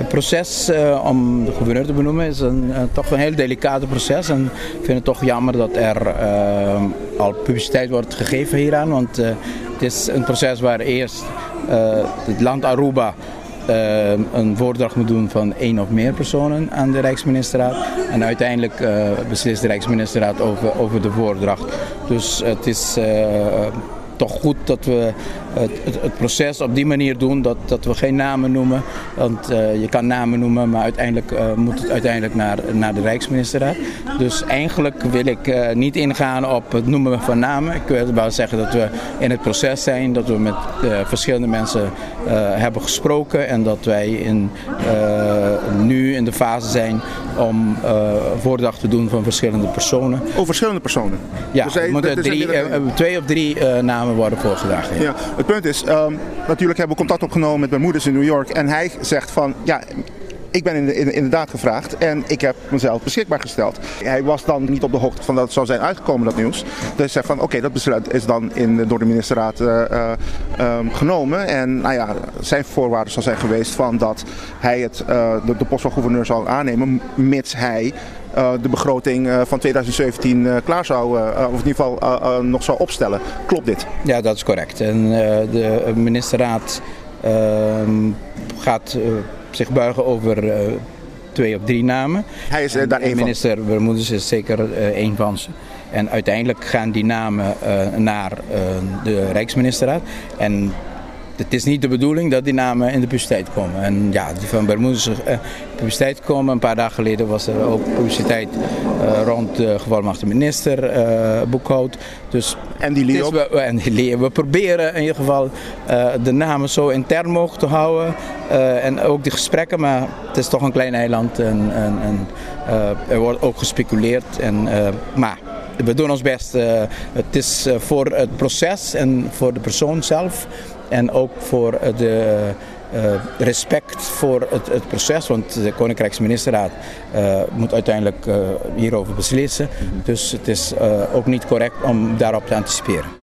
Het proces om de gouverneur te benoemen is toch een heel delicate proces. En ik vind het toch jammer dat er al publiciteit wordt gegeven hieraan. Want het is een proces waar eerst het land Aruba een voordracht moet doen van 1 of meer personen aan de Rijksministerraad. En uiteindelijk beslist de Rijksministerraad over de voordracht. Dus het is toch goed dat we het proces op die manier doen, dat we geen namen noemen. Want je kan namen noemen, maar uiteindelijk moet het uiteindelijk naar de Rijksministerraad. Dus eigenlijk wil ik niet ingaan op het noemen van namen. Ik wil wel zeggen dat we in het proces zijn, dat we met verschillende mensen hebben gesproken en dat wij nu in de fase zijn om voordracht te doen van verschillende personen. Oh, verschillende personen? Ja, dus er moeten 2 of 3 namen worden voorgedragen. Ja. Het punt is, natuurlijk hebben we contact opgenomen met Bermudez in New York en hij zegt van, ja, ik ben inderdaad gevraagd en ik heb mezelf beschikbaar gesteld. Hij was dan niet op de hoogte van dat het zou zijn uitgekomen, dat nieuws. Dus hij zegt van, oké, dat besluit is dan door de ministerraad genomen. En nou ja, zijn voorwaarden zou zijn geweest van dat hij de post van gouverneur zou aannemen, mits hij de begroting van 2017 klaar zou, of in ieder geval nog zou opstellen. Klopt dit? Ja, dat is correct. En de ministerraad gaat zich buigen over 2 of 3 namen. Hij is daar één van. Minister Bermudez is zeker één van ze. En uiteindelijk gaan die namen naar de Rijksministerraad. En het is niet de bedoeling dat die namen in de publiciteit komen. En ja, die van Bermudez in de publiciteit komen. Een paar dagen geleden was er ook publiciteit rond de gevolmachtigde minister Boekhout. Dus en die Leo? We proberen in ieder geval de namen zo intern mogelijk te houden. En ook de gesprekken, maar het is toch een klein eiland. En er wordt ook gespeculeerd. Maar we doen ons best. Het is voor het proces en voor de persoon zelf. En ook voor de respect voor het proces, want de Koninkrijksministerraad moet uiteindelijk hierover beslissen. Dus het is ook niet correct om daarop te anticiperen.